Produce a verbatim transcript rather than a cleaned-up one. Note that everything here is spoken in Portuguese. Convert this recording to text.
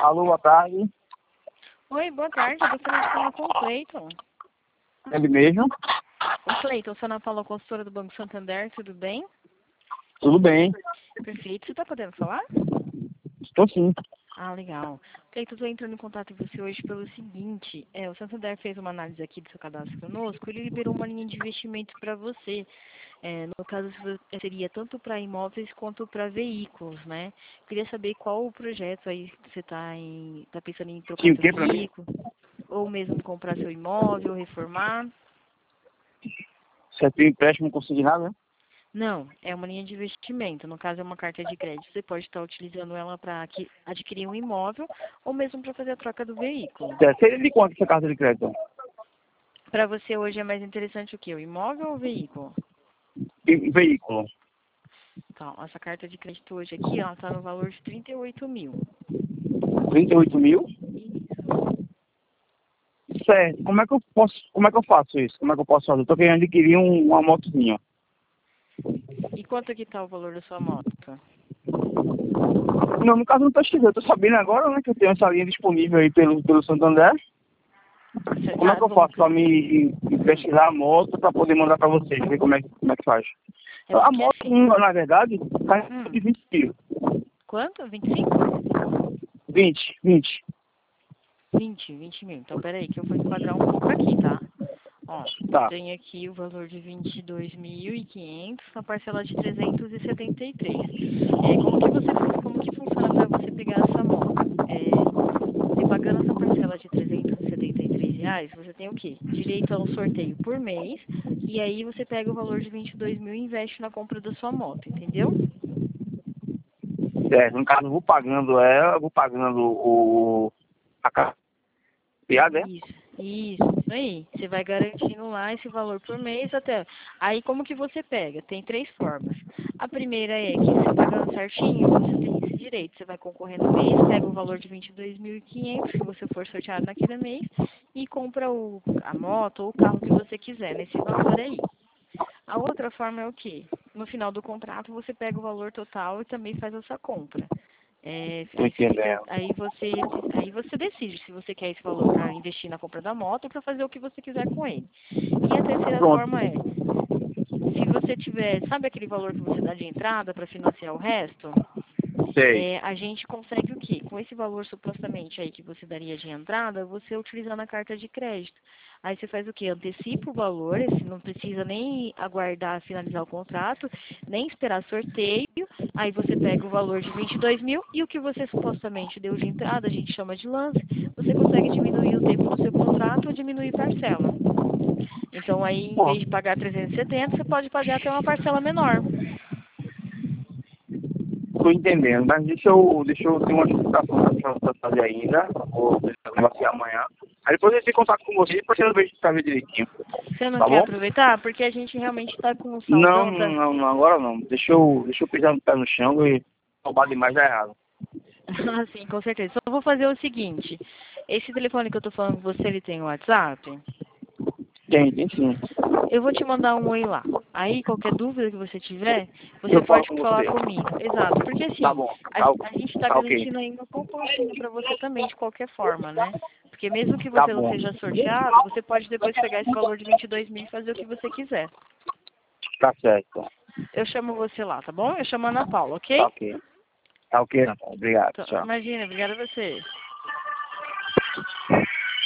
Alô, boa tarde. Oi, boa tarde. Eu gostaria de falar com o Cleiton. Ele mesmo? O Cleiton, sou Ana Paula, consultora do Banco Santander, tudo bem? Tudo bem. Perfeito. Você está podendo falar? Estou sim. Ah, legal. Cleiton, estou entrando em contato com você hoje pelo seguinte. É, o Santander fez uma análise aqui do seu cadastro conosco, ele liberou uma linha de investimentos para você. É, no caso, seria tanto para imóveis quanto para veículos, né? Queria saber qual o projeto aí que você está tá pensando em trocar Sim, o seu que pra mim? veículo, ou mesmo comprar seu imóvel, reformar. Você tem empréstimo consignado, né? Não, é uma linha de investimento. No caso, é uma carta de crédito. Você pode estar utilizando ela para adquirir um imóvel ou mesmo para fazer a troca do veículo. É, seria de quanto essa carta de crédito? Para você hoje é mais interessante o quê? O imóvel ou o veículo? E veículo. Então, essa carta de crédito hoje aqui, ela está no valor de trinta e oito mil. trinta e oito mil? Certo. Como é que eu posso, como é que eu faço isso? Como é que eu posso fazer? Eu tô querendo adquirir um, uma motozinha. E quanto que está o valor da sua moto? Não, no caso não tô chegando. Eu tô sabendo agora, né, que eu tenho essa linha disponível aí pelo, pelo Santander. Você Como é tá que eu faço nunca... para me pesquisar a moto para poder mandar para vocês, ver como é, como é que faz? É A porque moto, assim... na verdade, tá Hum, de vinte mil. quanto? vinte e cinco? vinte, vinte. vinte, vinte mil. Então, peraí, que eu vou enquadrar um pouco aqui, tá? Ó, eu Tá. tenho aqui o valor de vinte e dois mil e quinhentos na parcela de trezentos e setenta e três. É, como que você como que funciona para você pegar essa moto? É, você pagando essa parcela de trezentos e setenta e três reais, você tem o quê? Direito a um sorteio por mês, e aí você pega o valor de vinte e dois mil e investe na compra da sua moto, entendeu? Certo. No caso, eu vou pagando ela, eu vou pagando o... a carta. Piada, é? Isso, isso, isso aí. Você vai garantindo lá esse valor por mês até. Aí como que você pega? Tem três formas. A primeira é que você pagando certinho, você tem esse direito. Você vai concorrer no mês, pega o valor de vinte e dois mil e quinhentos que você for sorteado naquele mês e compra o, a moto ou o carro que você quiser nesse valor aí. A outra forma é o quê? No final do contrato você pega o valor total e também faz essa compra. É, Tô aí você fica, entendendo. aí você, aí você decide se você quer esse valor para investir na compra da moto ou para fazer o que você quiser com ele. E a terceira Pronto. forma é, se você tiver, sabe aquele valor que você dá de entrada para financiar o resto? Sei. É, a gente consegue o quê? Com esse valor supostamente aí que você daria de entrada, você utilizar na carta de crédito. Aí você faz o quê? Antecipa o valor, esse não precisa nem aguardar finalizar o contrato, nem esperar sorteio. Aí você pega o valor de vinte e dois mil e o que você supostamente deu de entrada, a gente chama de lance, você consegue diminuir o tempo do seu contrato ou diminuir parcela. Então aí, em Bom, vez de pagar trezentos e setenta, você pode pagar até uma parcela menor. tô entendendo. Mas deixa eu, deixa eu ter uma explicação para fazer ainda. Vou negociar amanhã. Aí depois eu entro em contato com você para você ver se tá vendo direitinho. Você não Tá quer bom? aproveitar? Porque a gente realmente está com um Não, saldão, tá? não, não, agora não. Deixa eu, deixa eu pisar no pé no chão e roubar demais dá errado. Ah, sim, com certeza. Só vou fazer o seguinte. Esse telefone que eu tô falando com você, ele tem o WhatsApp? Tem, tem sim. Eu vou te mandar um oi lá. Aí, qualquer dúvida que você tiver, você Eu falo pode com falar você. comigo. Exato. Porque Tá assim, bom. a, Tá, a gente está tá ok. garantindo aí uma poupancinha para você também, de qualquer forma, né? Porque mesmo que Tá você não bom. seja sorteado, você pode depois pegar esse valor de vinte e dois mil e fazer o que você quiser. Tá certo. Eu chamo você lá, tá bom? Eu chamo a Ana Paula, Tá ok? ok. Tá ok, Natal. Obrigado. Então, Tchau. imagina, obrigada a você.